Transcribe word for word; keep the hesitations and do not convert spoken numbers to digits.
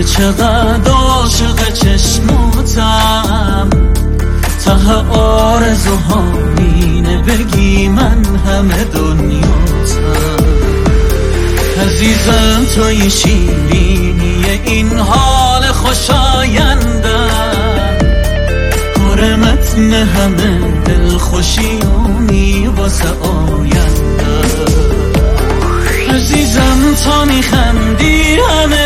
که چقدر عاشق چشماتم، ته آرزوها اینه بگی من همه دنیاتم. عزیزم توی شیرینی این حال خوشایندم، پر متن همه دلخوشیونی واسه آینده. عزیزم تا میخندی همه